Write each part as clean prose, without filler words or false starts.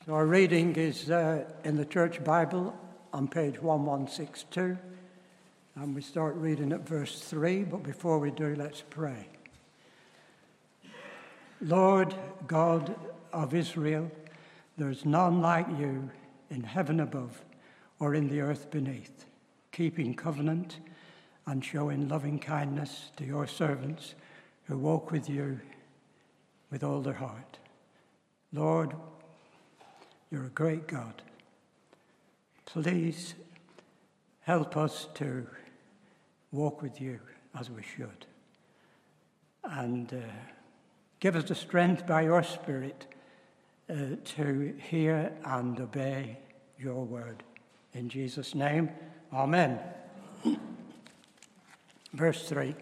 So our reading is in the Church Bible on page 1162, and we start reading at verse 3, but before we do, let's pray. Lord God of Israel, there is none like you in heaven above or in the earth beneath, keeping covenant and showing loving kindness to your servants who walk with you with all their heart. Lord, you're a great God. Please help us to walk with you as we should. And give us the strength by your Spirit to hear and obey your word. In Jesus' name, amen. Verse 3.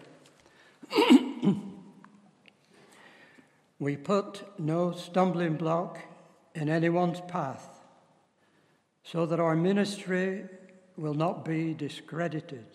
We put no stumbling block in anyone's path, so that our ministry will not be discredited.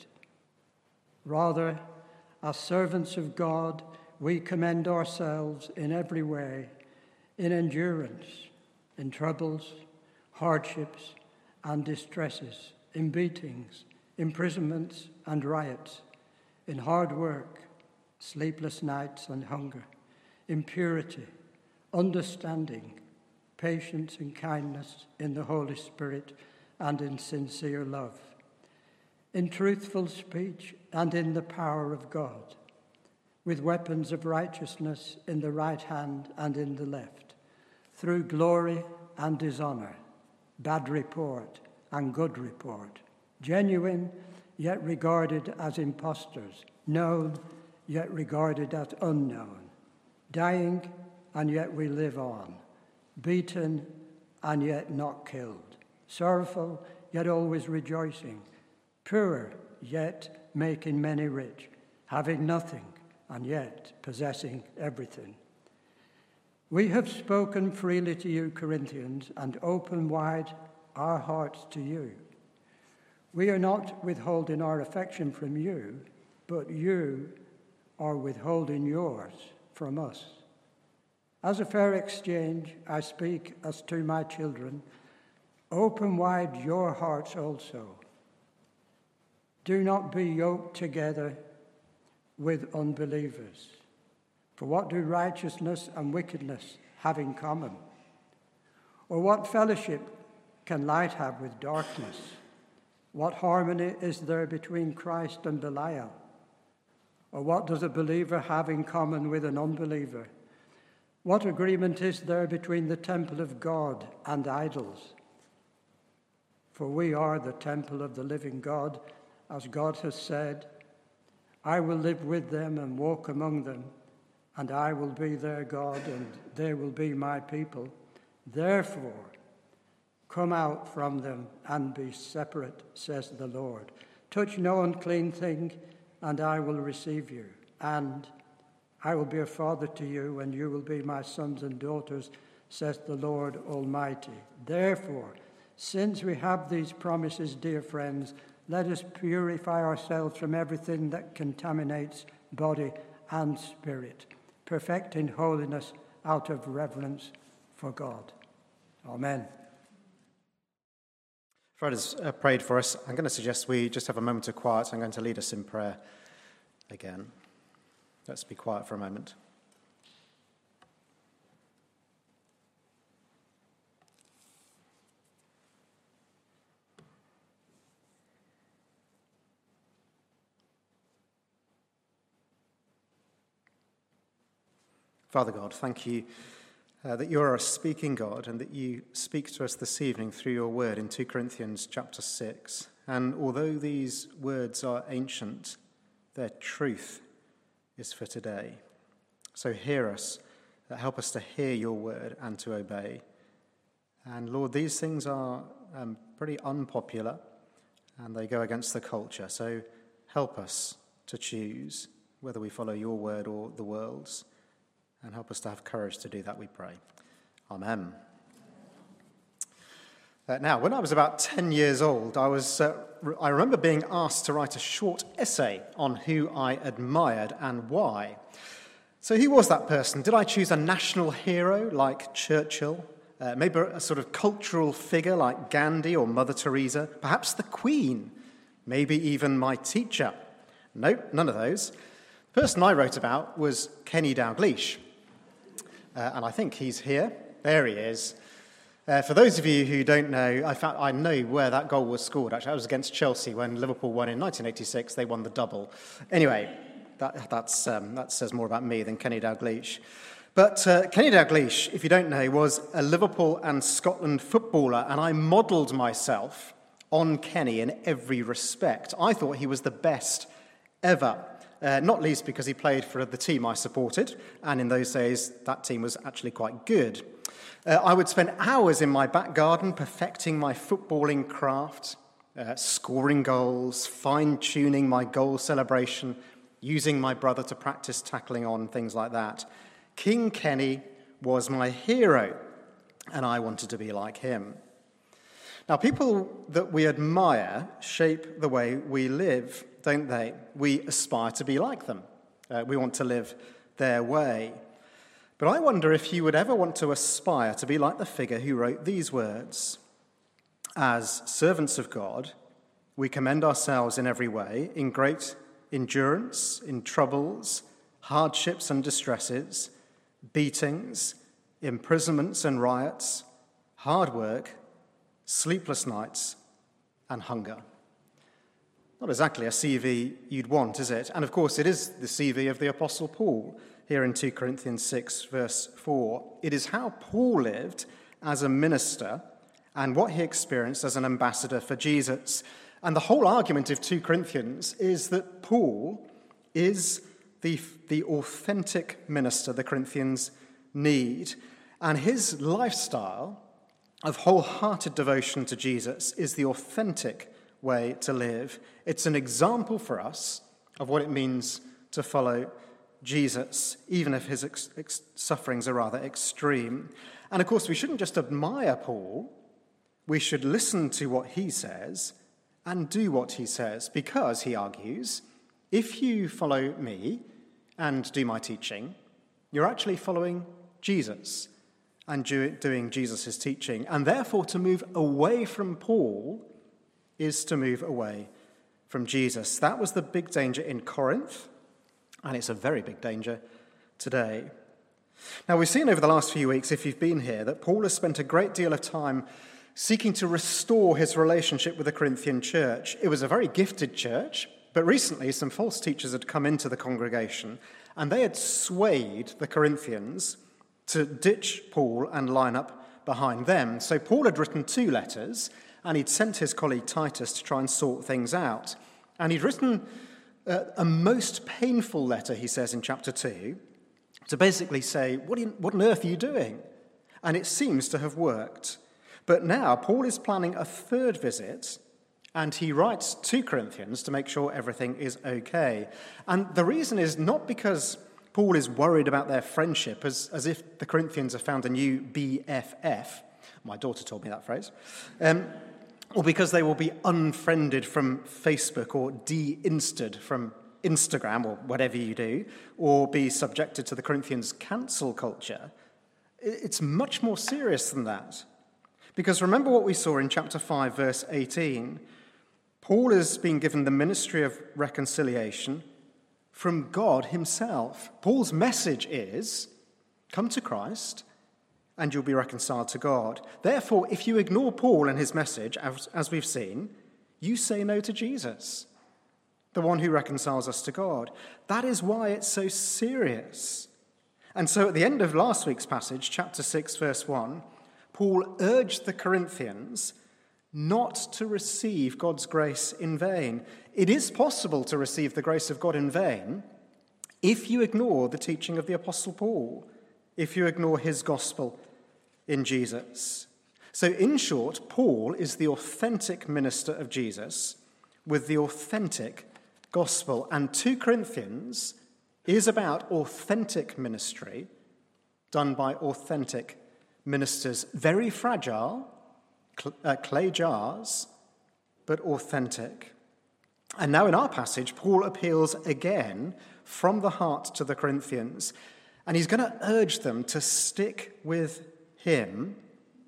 Rather, as servants of God, we commend ourselves in every way, in endurance, in troubles, hardships, and distresses, in beatings, imprisonments, and riots, in hard work, sleepless nights and hunger, in purity, understanding, patience and kindness in the Holy Spirit, and in sincere love, in truthful speech and in the power of God, with weapons of righteousness in the right hand and in the left, through glory and dishonor, bad report and good report, genuine yet regarded as impostors, known yet regarded as unknown, dying and yet we live on, beaten and yet not killed, sorrowful yet always rejoicing, poor yet making many rich, having nothing and yet possessing everything. We have spoken freely to you, Corinthians, and opened wide our hearts to you. We are not withholding our affection from you, but you are withholding yours from us. As a fair exchange, I speak as to my children, open wide your hearts also. Do not be yoked together with unbelievers. For what do righteousness and wickedness have in common? Or what fellowship can light have with darkness? What harmony is there between Christ and Belial? Or what does a believer have in common with an unbeliever? What agreement is there between the temple of God and idols? For we are the temple of the living God, as God has said, I will live with them and walk among them, and I will be their God, and they will be my people. Therefore, come out from them and be separate, says the Lord. Touch no unclean thing, and I will receive you, and I will be a father to you, and you will be my sons and daughters, says the Lord Almighty. Therefore, since we have these promises, dear friends, let us purify ourselves from everything that contaminates body and spirit, perfecting holiness out of reverence for God. Amen. Fred has prayed for us. I'm going to suggest we just have a moment of quiet. I'm going to lead us in prayer again. Let's be quiet for a moment. Father God, thank you that you're a speaking God and that you speak to us this evening through your word in 2 Corinthians chapter 6. And although these words are ancient, their truth is for today. So hear us, help us to hear your word and to obey. And Lord, these things are pretty unpopular and they go against the culture. So help us to choose whether we follow your word or the world's. And help us to have courage to do that, we pray. Amen. Now, when I was about 10 years old, I remember being asked to write a short essay on who I admired and why. So who was that person? Did I choose a national hero like Churchill, maybe a sort of cultural figure like Gandhi or Mother Teresa, perhaps the Queen, maybe even my teacher. Nope, none of those. The person I wrote about was Kenny Dalglish, and I think he's here. There he is. For those of you who don't know, I know where that goal was scored. Actually, that was against Chelsea when Liverpool won in 1986. They won the double. Anyway, that says more about me than Kenny Dalglish. But Kenny Dalglish, if you don't know, was a Liverpool and Scotland footballer, and I modelled myself on Kenny in every respect. I thought he was the best ever, not least because he played for the team I supported, and in those days that team was actually quite good. I would spend hours in my back garden perfecting my footballing craft, scoring goals, fine-tuning my goal celebration, using my brother to practice tackling on, things like that. King Kenny was my hero, and I wanted to be like him. Now, people that we admire shape the way we live, don't they? We aspire to be like them. We want to live their way. But I wonder if you would ever want to aspire to be like the figure who wrote these words. As servants of God, we commend ourselves in every way, in great endurance, in troubles, hardships and distresses, beatings, imprisonments and riots, hard work, sleepless nights, and hunger. Not exactly a CV you'd want, is it? And of course, it is the CV of the Apostle Paul here in 2 Corinthians 6, verse 4. It is how Paul lived as a minister and what he experienced as an ambassador for Jesus. And the whole argument of 2 Corinthians is that Paul is the authentic minister the Corinthians need. And his lifestyle of wholehearted devotion to Jesus is the authentic way to live. It's an example for us of what it means to follow Jesus, even if his sufferings are rather extreme. And of course, we shouldn't just admire Paul. We should listen to what he says and do what he says, because, he argues, if you follow me and do my teaching, you're actually following Jesus and doing Jesus' teaching. And therefore, to move away from Paul is to move away from Jesus. That was the big danger in Corinth, and it's a very big danger today. Now, we've seen over the last few weeks, if you've been here, that Paul has spent a great deal of time seeking to restore his relationship with the Corinthian church. It was a very gifted church, but recently some false teachers had come into the congregation, and they had swayed the Corinthians to ditch Paul and line up behind them. So Paul had written 2 letters, and he'd sent his colleague Titus to try and sort things out. And he'd written a most painful letter, he says in chapter 2, to basically say, what on earth are you doing? And it seems to have worked. But now Paul is planning a 3rd visit, and he writes to Corinthians to make sure everything is okay. And the reason is not because Paul is worried about their friendship, as if the Corinthians have found a new BFF. My daughter told me that phrase. Or because they will be unfriended from Facebook or de-insted from Instagram or whatever you do, or be subjected to the Corinthians' cancel culture. It's much more serious than that. Because remember what we saw in chapter 5, verse 18. Paul is being given the ministry of reconciliation from God himself. Paul's message is, come to Christ and you'll be reconciled to God. Therefore, if you ignore Paul and his message, as we've seen, you say no to Jesus, the one who reconciles us to God. That is why it's so serious. And so at the end of last week's passage, chapter 6, verse 1, Paul urged the Corinthians not to receive God's grace in vain. It is possible to receive the grace of God in vain if you ignore the teaching of the Apostle Paul, if you ignore his gospel in Jesus. So in short, Paul is the authentic minister of Jesus with the authentic gospel. And 2 Corinthians is about authentic ministry done by authentic ministers. Very fragile, clay jars, but authentic. And now in our passage, Paul appeals again from the heart to the Corinthians, and he's going to urge them to stick with him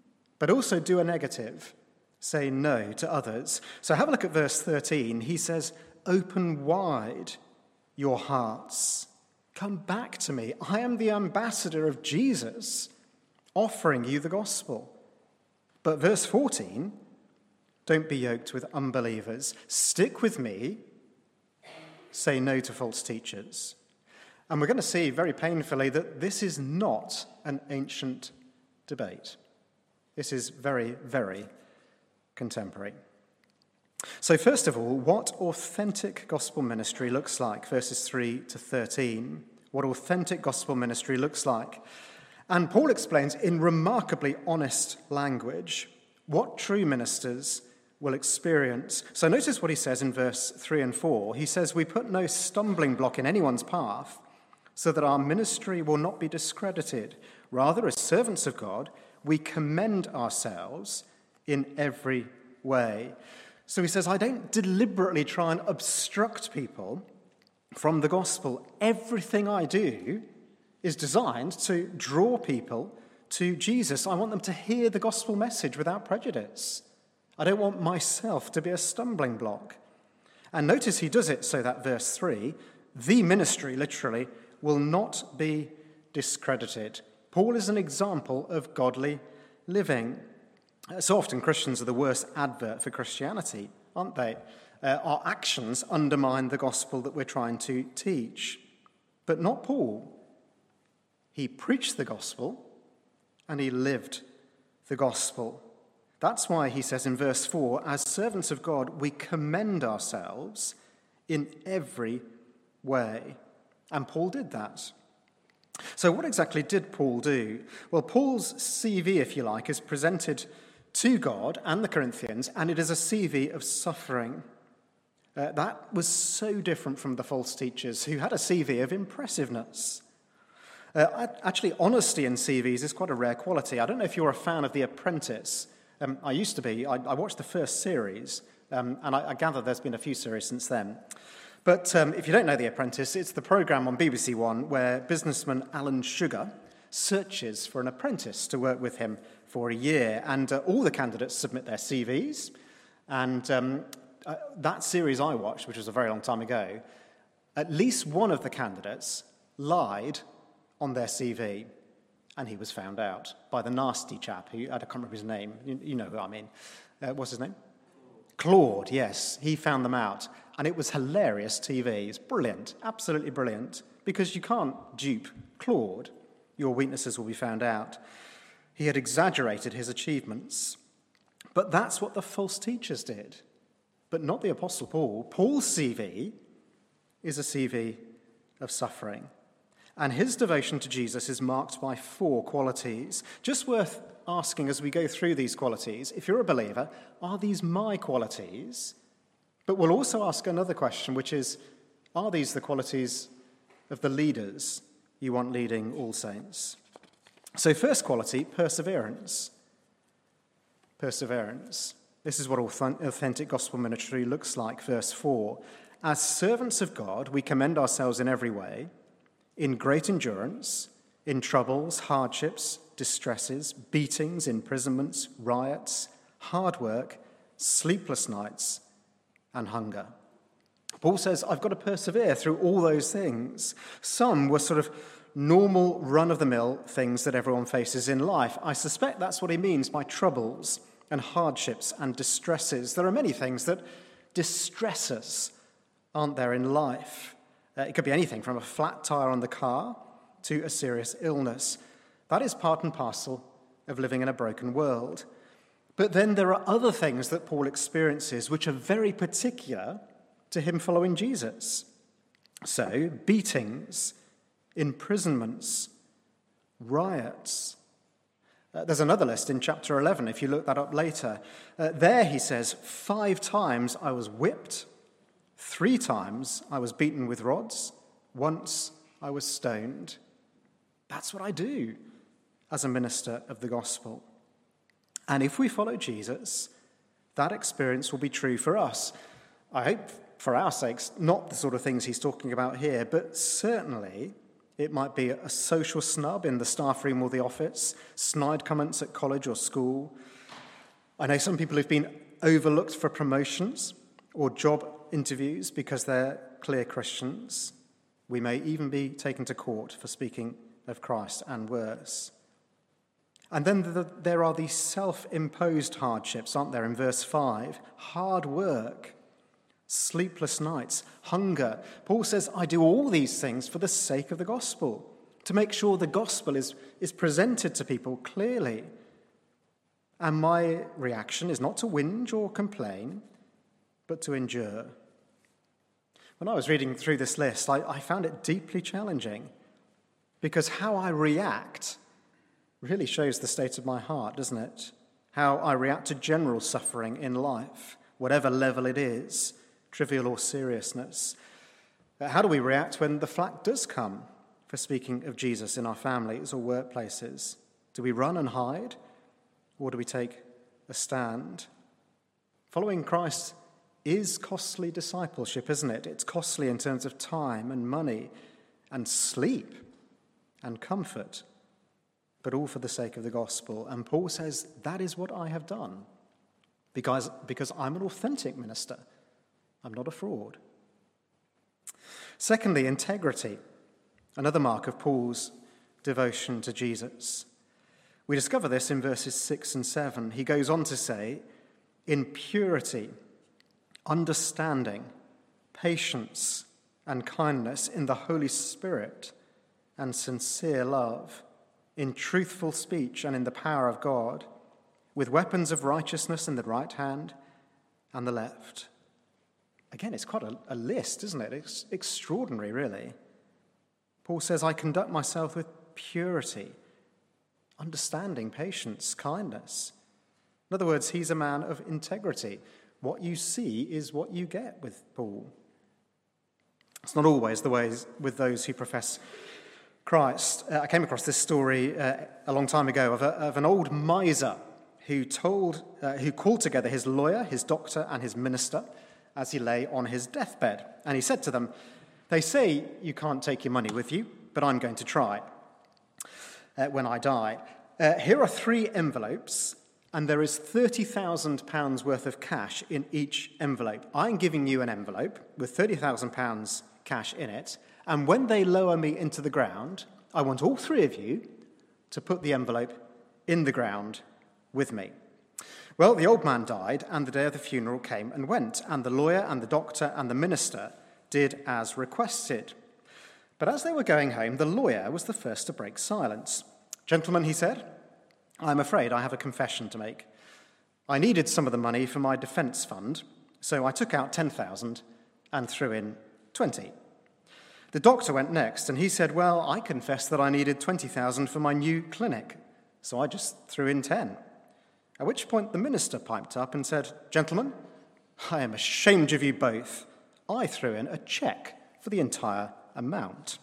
but also do a negative, say no to others. So have a look at verse 13. He says, open wide your hearts. Come back to me. I am the ambassador of Jesus, offering you the gospel. But verse 14, don't be yoked with unbelievers. Stick with me. Say no to false teachers. And we're going to see very painfully that this is not an ancient debate. This is very, very contemporary. So first of all, what authentic gospel ministry looks like, verses 3 to 13. What authentic gospel ministry looks like. And Paul explains in remarkably honest language what true ministers will experience. So notice what he says in verse 3 and 4. He says, we put no stumbling block in anyone's path so that our ministry will not be discredited. Rather, as servants of God, we commend ourselves in every way. So he says, I don't deliberately try and obstruct people from the gospel. Everything I do is designed to draw people to Jesus. I want them to hear the gospel message without prejudice. I don't want myself to be a stumbling block. And notice he does it so that verse 3, the ministry, literally, will not be discredited. Paul is an example of godly living. So often Christians are the worst advert for Christianity, aren't they? Our actions undermine the gospel that we're trying to teach. But not Paul. He preached the gospel and he lived the gospel. That's why he says in verse 4, as servants of God, we commend ourselves in every way. And Paul did that. So what exactly did Paul do? Well, Paul's CV, if you like, is presented to God and the Corinthians, and it is a CV of suffering. That was so different from the false teachers who had a CV of impressiveness. Actually, honesty in CVs is quite a rare quality. I don't know if you're a fan of The Apprentice. I used to be. I watched the first series, and I gather there's been a few series since then. But if you don't know The Apprentice, it's the programme on BBC One where businessman Alan Sugar searches for an apprentice to work with him for a year. And all the candidates submit their CVs. And that series I watched, which was a very long time ago, at least one of the candidates lied on their CV. And he was found out by the nasty chap who, I can't remember his name. You know who I mean. What's his name? Claude, yes. He found them out. And it was hilarious TV. It's brilliant, absolutely brilliant, because you can't dupe Claude. Your weaknesses will be found out. He had exaggerated his achievements. But that's what the false teachers did, but not the Apostle Paul. Paul's CV is a CV of suffering. And his devotion to Jesus is marked by 4 qualities. Just worth asking as we go through these qualities, if you're a believer, are these my qualities? But we'll also ask another question, which is, are these the qualities of the leaders you want leading all saints? So first quality, perseverance. Perseverance. This is what authentic gospel ministry looks like, verse 4. As servants of God, we commend ourselves in every way, in great endurance, in troubles, hardships, distresses, beatings, imprisonments, riots, hard work, sleepless nights, and hunger. Paul says, I've got to persevere through all those things. Some were sort of normal, run-of-the-mill things that everyone faces in life. I suspect that's what he means by troubles and hardships and distresses. There are many things that distress us, aren't there, in life? It could be anything from a flat tire on the car to a serious illness. That is part and parcel of living in a broken world. But then there are other things that Paul experiences which are very particular to him following Jesus. So, beatings, imprisonments, riots. There's another list in chapter 11, if you look that up later. There he says, 5 times I was whipped, 3 times I was beaten with rods, once I was stoned. That's what I do as a minister of the gospel. And if we follow Jesus, that experience will be true for us. I hope, for our sakes, not the sort of things he's talking about here, but certainly It might be a social snub in the staff room or the office, snide comments at college or school. I know some people who've been overlooked for promotions or job interviews because they're clear Christians. We may even be taken to court for speaking of Christ and worse. And then there are these self-imposed hardships, aren't there, in verse 5? Hard work, sleepless nights, hunger. Paul says, I do all these things for the sake of the gospel, to make sure the gospel is presented to people clearly. And my reaction is not to whinge or complain, but to endure. When I was reading through this list, I found it deeply challenging, because how I react really shows the state of my heart, doesn't it? How I react to general suffering in life, whatever level it is, trivial or seriousness. How do we react when the flack does come for speaking of Jesus in our families or workplaces? Do we run and hide, or do we take a stand? Following Christ is costly discipleship, isn't it? It's costly in terms of time and money and sleep and comfort, but all for the sake of the gospel. And Paul says, that is what I have done, because I'm an authentic minister. I'm not a fraud. Secondly, integrity, another mark of Paul's devotion to Jesus. We discover this in verses 6 and 7. He goes on to say, in purity, understanding, patience, and kindness, in the Holy Spirit, and sincere love, in truthful speech and in the power of God, with weapons of righteousness in the right hand and the left. Again, it's quite a list, isn't it? It's extraordinary, really. Paul says, I conduct myself with purity, understanding, patience, kindness. In other words, he's a man of integrity. What you see is what you get with Paul. It's not always the way with those who profess Christ. I came across this story a long time ago of an old miser who called together his lawyer, his doctor, and his minister as he lay on his deathbed. And he said to them, they say you can't take your money with you, but I'm going to try when I die. Here are 3 envelopes, and there is £30,000 worth of cash in each envelope. I'm giving you an envelope with £30,000 cash in it, and when they lower me into the ground, I want all 3 of you to put the envelope in the ground with me. Well, the old man died, and the day of the funeral came and went, and the lawyer and the doctor and the minister did as requested. But as they were going home, the lawyer was the first to break silence. Gentlemen, he said, I'm afraid I have a confession to make. I needed some of the money for my defence fund, so I took out 10,000 and threw in 20. The doctor went next, and he said, well, I confess that I needed 20,000 for my new clinic, so I just threw in 10. At which point the minister piped up and said, gentlemen, I am ashamed of you both. I threw in a cheque for the entire amount.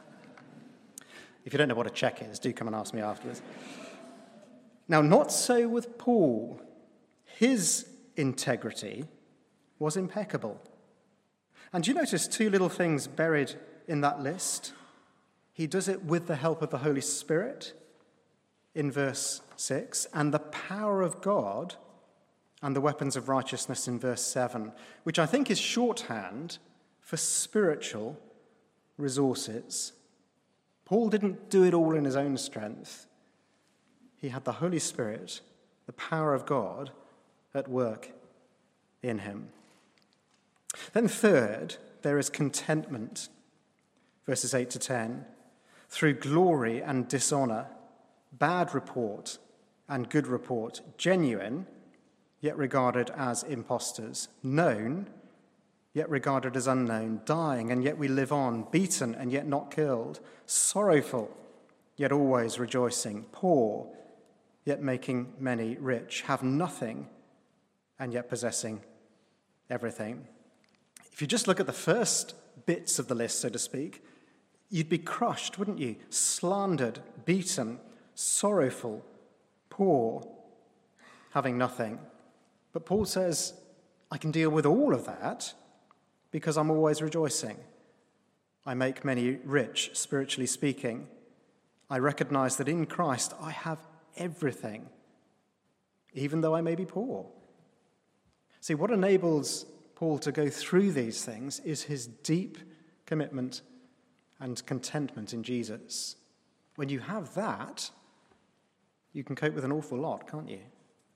If you don't know what a cheque is, do come and ask me afterwards. Now, not so with Paul. His integrity was impeccable. And do you notice 2 little things buried in that list? He does it with the help of the Holy Spirit in verse 6, and the power of God and the weapons of righteousness in verse 7, which I think is shorthand for spiritual resources. Paul didn't do it all in his own strength. He had the Holy Spirit, the power of God, at work in him. Then third, there is contentment, verses 8 to 10, through glory and dishonor, bad report and good report, genuine, yet regarded as impostors, known, yet regarded as unknown, dying, and yet we live on, beaten, and yet not killed, sorrowful, yet always rejoicing, poor, yet making many rich, have nothing, and yet possessing everything. If you just look at the first bits of the list, so to speak, you'd be crushed, wouldn't you? Slandered, beaten, sorrowful, poor, having nothing. But Paul says, I can deal with all of that because I'm always rejoicing. I make many rich, spiritually speaking. I recognize that in Christ I have everything, even though I may be poor. See, what enables Paul to go through these things is his deep commitment and contentment in Jesus. When you have that, you can cope with an awful lot, can't you?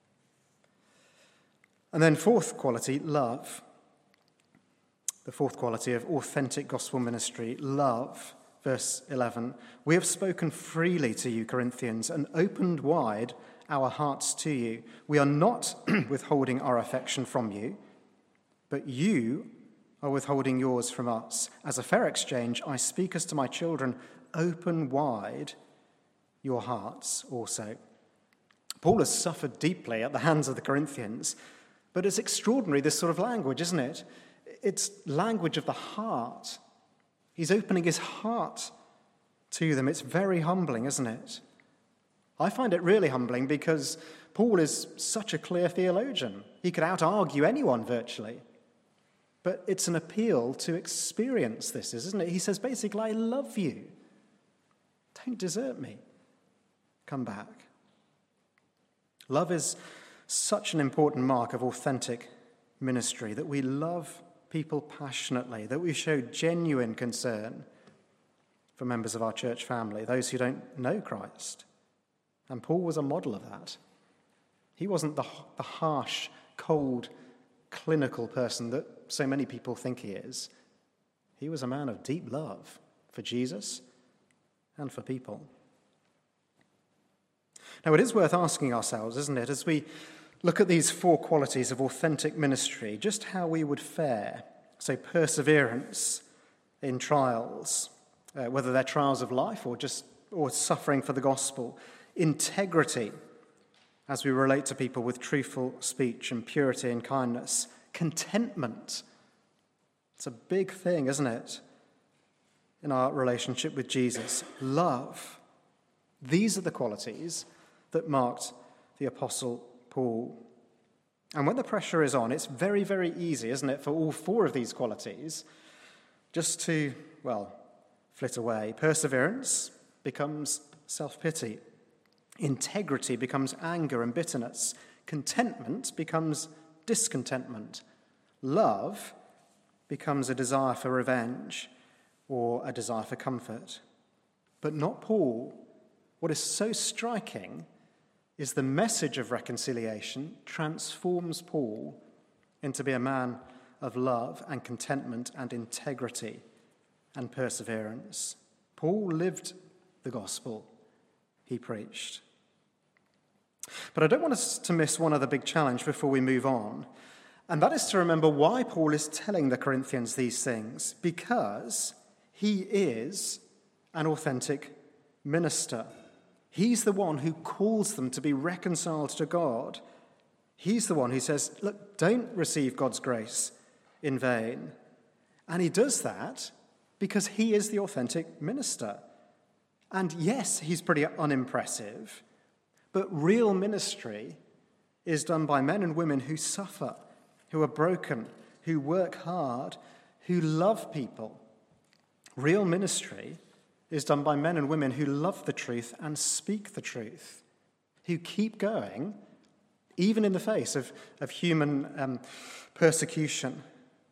And then fourth quality, love. The fourth quality of authentic gospel ministry, love. Verse 11, we have spoken freely to you, Corinthians, and opened wide our hearts to you. We are not withholding our affection from you, but you are withholding yours from us. As a fair exchange, I speak as to my children, open wide your hearts also. Paul has suffered deeply at the hands of the Corinthians, but it's extraordinary, this sort of language, isn't it? It's language of the heart. He's opening his heart to them. It's very humbling, isn't it? I find it really humbling because Paul is such a clear theologian. He could out-argue anyone virtually. But it's an appeal to experience this, isn't it? He says basically, I love you. Don't desert me. Come back. Love is such an important mark of authentic ministry, that we love people passionately, that we show genuine concern for members of our church family, those who don't know Christ. And Paul was a model of that. He wasn't the harsh, cold, clinical person that so many people think he is. He was a man of deep love for Jesus and for people. Now, it is worth asking ourselves, isn't it, as we look at these four qualities of authentic ministry, just how we would fare. So perseverance in trials, whether they're trials of life or suffering for the gospel. Integrity, as we relate to people with truthful speech and purity and kindness. Contentment. It's a big thing, isn't it, in our relationship with Jesus. Love. These are the qualities that marked the Apostle Paul. And when the pressure is on, it's very, very easy, isn't it, for all four of these qualities just to, flit away. Perseverance becomes self-pity. Integrity becomes anger and bitterness. Contentment becomes discontentment. Love becomes a desire for revenge or a desire for comfort. But not Paul. What is so striking is the message of reconciliation transforms Paul into be a man of love and contentment and integrity and perseverance. Paul lived the gospel he preached. But I don't want us to miss one other big challenge before we move on, and that is to remember why Paul is telling the Corinthians these things, because he is an authentic minister. He's the one who calls them to be reconciled to God. He's the one who says, look, don't receive God's grace in vain. And he does that because he is the authentic minister. And yes, he's pretty unimpressive, but real ministry is done by men and women who suffer, who are broken, who work hard, who love people. Real ministry is done by men and women who love the truth and speak the truth, who keep going even in the face of human persecution.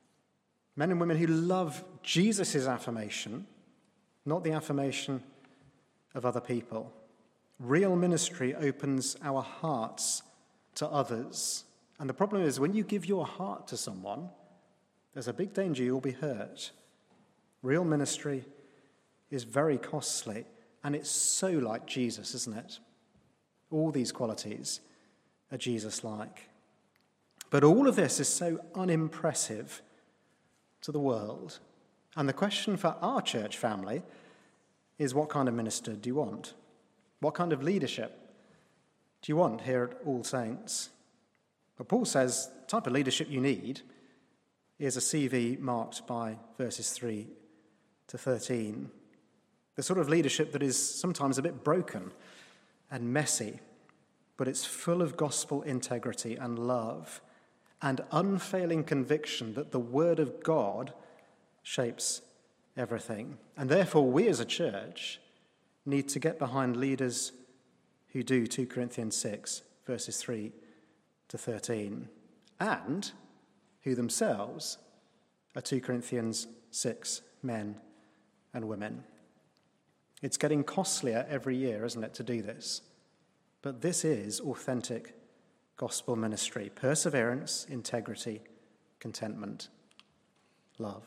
Men and women who love Jesus' affirmation, not the affirmation of other people. Real ministry opens our hearts to others. And the problem is, when you give your heart to someone, there's a big danger you'll be hurt. Real ministry is very costly, and it's so like Jesus, isn't it? All these qualities are Jesus-like. But all of this is so unimpressive to the world. And the question for our church family is, what kind of minister do you want? What kind of leadership do you want here at All Saints? Well, Paul says the type of leadership you need is a CV marked by verses 3 to 13. The sort of leadership that is sometimes a bit broken and messy, but it's full of gospel integrity and love and unfailing conviction that the word of God shapes everything. And therefore, we as a church need to get behind leaders who do 2 Corinthians 6, verses 3 to 13, and who themselves are 2 Corinthians 6 men and women. It's getting costlier every year, isn't it, to do this? But this is authentic gospel ministry: perseverance, integrity, contentment, love.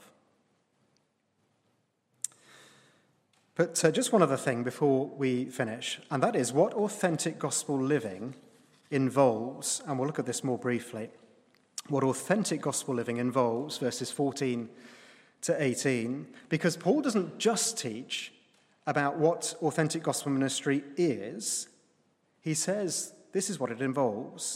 But just one other thing before we finish, and that is what authentic gospel living involves. And we'll look at this more briefly. What authentic gospel living involves, verses 14 to 18, because Paul doesn't just teach about what authentic gospel ministry is. He says this is what it involves.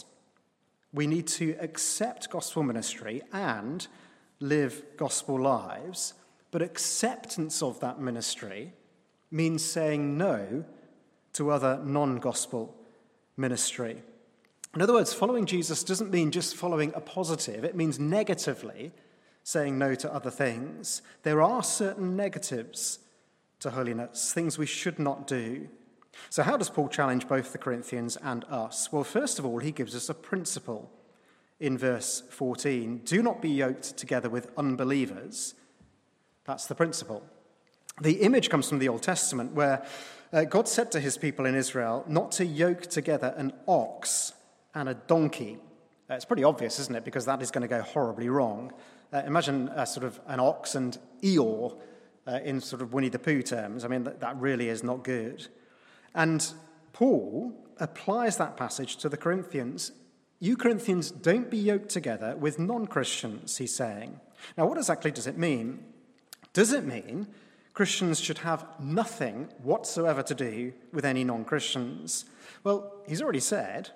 We need to accept gospel ministry and live gospel lives, but acceptance of that ministry means saying no to other non-gospel ministry. In other words, following Jesus doesn't mean just following a positive. It means negatively saying no to other things. There are certain negatives to holiness, things we should not do. So how does Paul challenge both the Corinthians and us? Well, first of all, he gives us a principle in verse 14. Do not be yoked together with unbelievers. That's the principle. The image comes from the Old Testament, where God said to his people in Israel not to yoke together an ox and a donkey. It's pretty obvious, isn't it? Because that is going to go horribly wrong. Imagine sort of an ox and Eeyore in sort of Winnie the Pooh terms. I mean, that really is not good. And Paul applies that passage to the Corinthians. You Corinthians, don't be yoked together with non-Christians, he's saying. Now, what exactly does it mean? Does it mean Christians should have nothing whatsoever to do with any non-Christians? Well, he's already said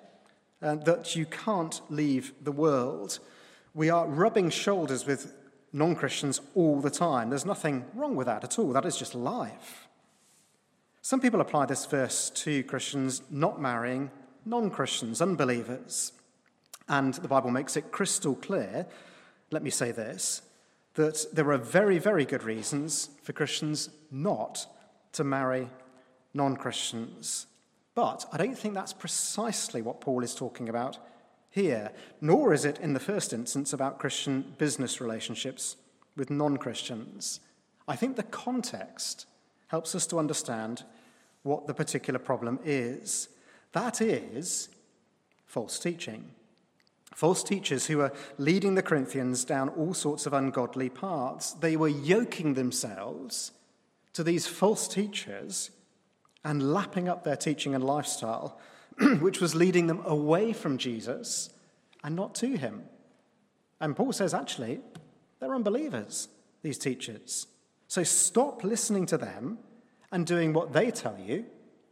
that you can't leave the world. We are rubbing shoulders with non-Christians all the time. There's nothing wrong with that at all. That is just life. Some people apply this verse to Christians not marrying non-Christians, unbelievers. And the Bible makes it crystal clear, let me say this, that there are very, very good reasons for Christians not to marry non-Christians. But I don't think that's precisely what Paul is talking about here, nor is it in the first instance about Christian business relationships with non-Christians. I think the context helps us to understand what the particular problem is. That is false teaching. False teachers who are leading the Corinthians down all sorts of ungodly paths. They were yoking themselves to these false teachers and lapping up their teaching and lifestyle, which was leading them away from Jesus and not to him. And Paul says, actually, they're unbelievers, these teachers. So stop listening to them and doing what they tell you,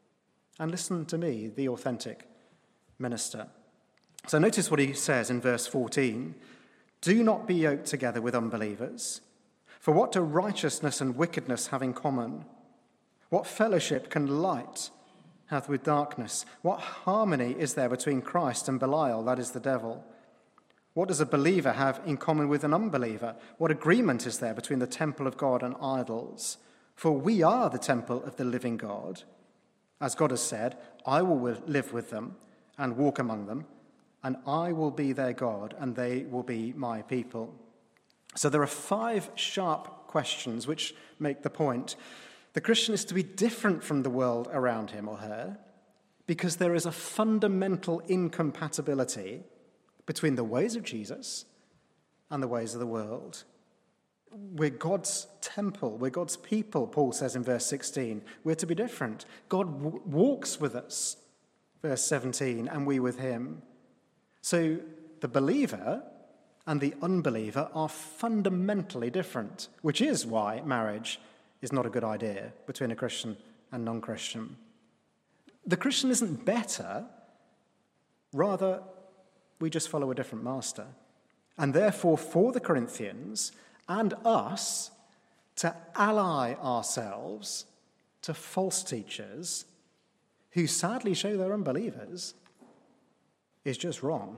and listen to me, the authentic minister. So notice what he says in verse 14. Do not be yoked together with unbelievers. For what do righteousness and wickedness have in common? What fellowship can light have with darkness? What harmony is there between Christ and Belial, that is the devil? What does a believer have in common with an unbeliever? What agreement is there between the temple of God and idols? For we are the temple of the living God. As God has said, I will live with them and walk among them, and I will be their God, and they will be my people. So there are 5 sharp questions which make the point. The Christian is to be different from the world around him or her because there is a fundamental incompatibility between the ways of Jesus and the ways of the world. We're God's temple, we're God's people, Paul says in verse 16. We're to be different. God walks with us, verse 17, and we with him. So the believer and the unbeliever are fundamentally different, which is why marriage is not a good idea between a Christian and non-Christian. The Christian isn't better, rather we just follow a different master. And therefore for the Corinthians and us to ally ourselves to false teachers who sadly show they're unbelievers is just wrong.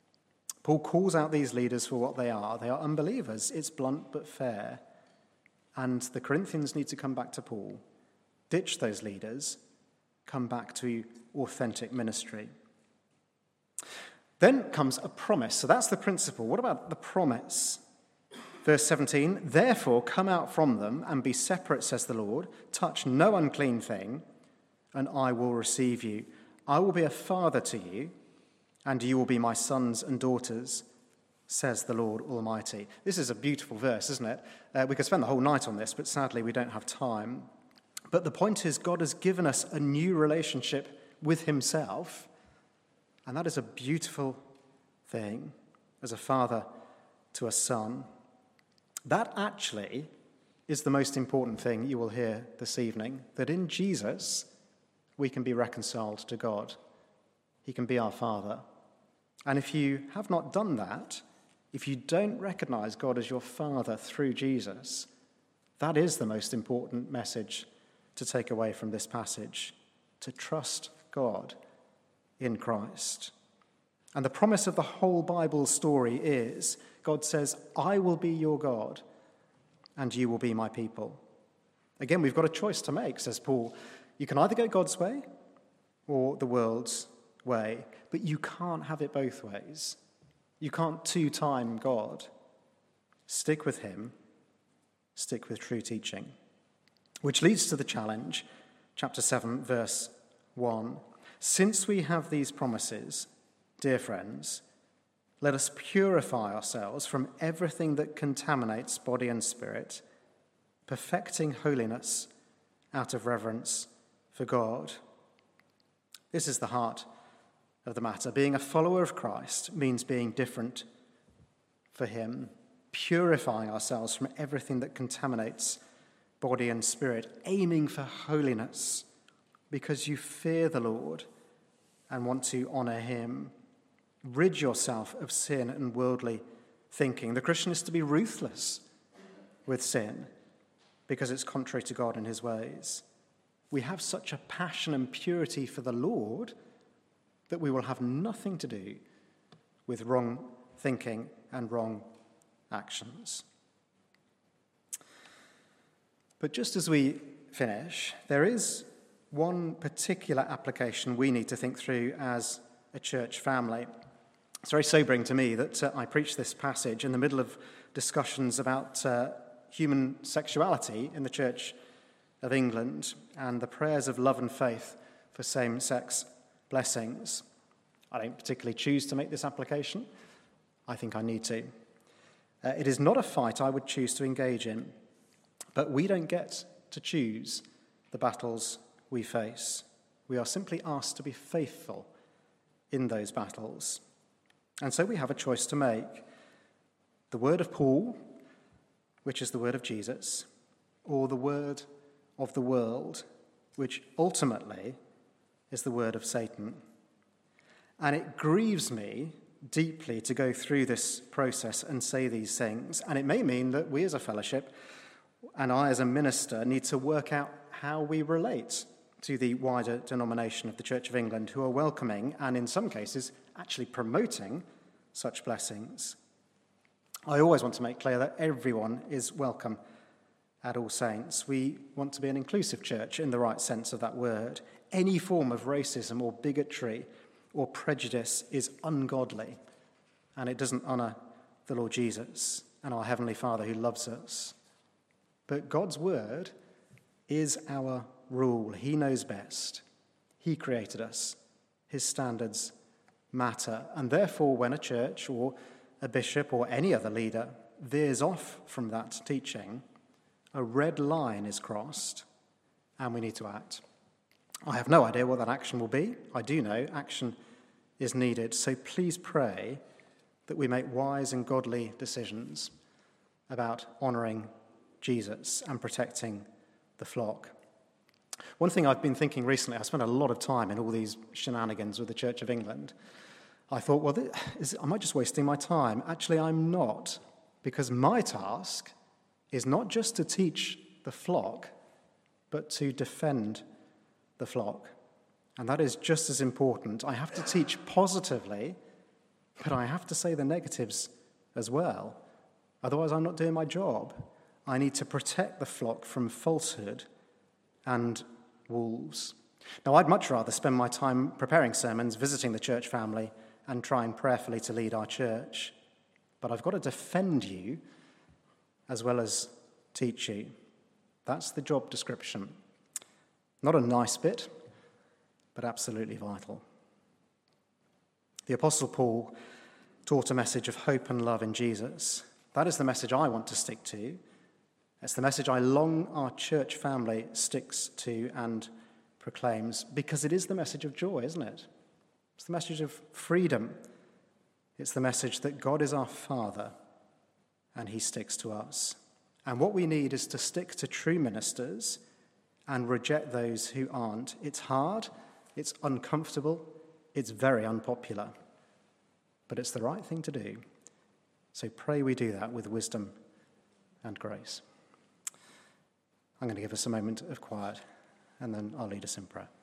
Paul calls out these leaders for what they are. They are unbelievers. It's blunt but fair. And the Corinthians need to come back to Paul, ditch those leaders, come back to authentic ministry. Then comes a promise. So that's the principle. What about the promise? Verse 17, therefore come out from them and be separate, says the Lord. Touch no unclean thing, and I will receive you. I will be a father to you, and you will be my sons and daughters, says the Lord Almighty. This is a beautiful verse, isn't it? We could spend the whole night on this, but sadly we don't have time. But the point is, God has given us a new relationship with himself, and that is a beautiful thing, as a father to a son. That actually is the most important thing you will hear this evening, that in Jesus we can be reconciled to God. He can be our Father. And if you have not done that, if you don't recognize God as your Father through Jesus, that is the most important message to take away from this passage, to trust God in Christ. And the promise of the whole Bible story is, God says, I will be your God, and you will be my people. Again, we've got a choice to make, says Paul. You can either go God's way or the world's way, but you can't have it both ways. You can't two-time God. Stick with him. Stick with true teaching. Which leads to the challenge, chapter 7, verse 1. Since we have these promises, dear friends, let us purify ourselves from everything that contaminates body and spirit, perfecting holiness out of reverence for God. This is the heart of the matter. Being a follower of Christ means being different for him, purifying ourselves from everything that contaminates body and spirit, aiming for holiness because you fear the Lord and want to honor him. Rid yourself of sin and worldly thinking. The Christian is to be ruthless with sin because it's contrary to God and his ways. We have such a passion and purity for the Lord that we will have nothing to do with wrong thinking and wrong actions. But just as we finish, there is one particular application we need to think through as a church family. It's very sobering to me that I preach this passage in the middle of discussions about human sexuality in the Church of England and the prayers of love and faith for same-sex blessings. I don't particularly choose to make this application. I think I need to. It is not a fight I would choose to engage in, but we don't get to choose the battles we face. We are simply asked to be faithful in those battles. And so we have a choice to make. The word of Paul, which is the word of Jesus, or the word of the world, which ultimately is the word of Satan. And it grieves me deeply to go through this process and say these things. And it may mean that we as a fellowship and I as a minister need to work out how we relate to the wider denomination of the Church of England, who are welcoming and in some cases actually promoting such blessings. I always want to make clear that everyone is welcome at All Saints. We want to be an inclusive church in the right sense of that word. Any form of racism or bigotry or prejudice is ungodly, and it doesn't honour the Lord Jesus and our Heavenly Father who loves us. But God's word is our rule. He knows best. He created us. His standards matter. And therefore, when a church or a bishop or any other leader veers off from that teaching, a red line is crossed and we need to act. I have no idea what that action will be. I do know action is needed. So please pray that we make wise and godly decisions about honouring Jesus and protecting the flock. One thing I've been thinking recently, I spent a lot of time in all these shenanigans with the Church of England. I thought, well, am I just wasting my time? Actually, I'm not, because my task is not just to teach the flock, but to defend the flock. And that is just as important. I have to teach positively, but I have to say the negatives as well. Otherwise, I'm not doing my job. I need to protect the flock from falsehood and wolves. Now, I'd much rather spend my time preparing sermons, visiting the church family, and trying prayerfully to lead our church. But I've got to defend you as well as teach you. That's the job description. Not a nice bit, but absolutely vital. The Apostle Paul taught a message of hope and love in Jesus. That is the message I want to stick to. It's the message I long our church family sticks to and proclaims, because it is the message of joy, isn't it? It's the message of freedom. It's the message that God is our Father and he sticks to us. And what we need is to stick to true ministers and reject those who aren't. It's hard, it's uncomfortable, it's very unpopular, but it's the right thing to do. So pray we do that with wisdom and grace. I'm going to give us a moment of quiet, and then I'll lead us in prayer.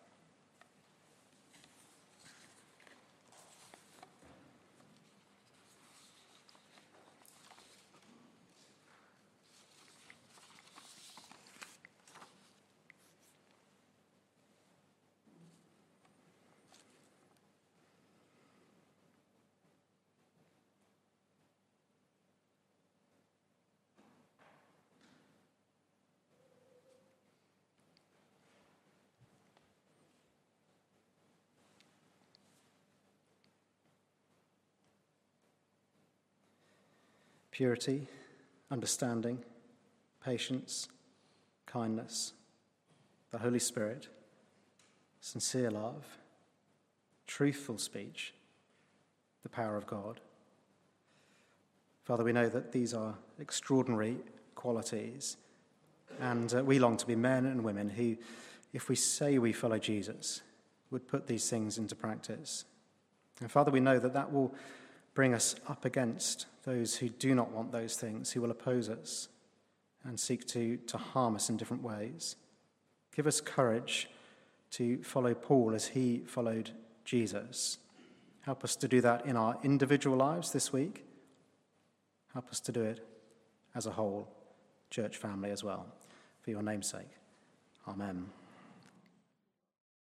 Purity, understanding, patience, kindness, the Holy Spirit, sincere love, truthful speech, the power of God. Father, we know that these are extraordinary qualities, and we long to be men and women who, if we say we follow Jesus, would put these things into practice. And Father, we know that that will bring us up against those who do not want those things, who will oppose us and seek to harm us in different ways. Give us courage to follow Paul as he followed Jesus. Help us to do that in our individual lives this week. Help us to do it as a whole church family as well. For your name's sake. Amen.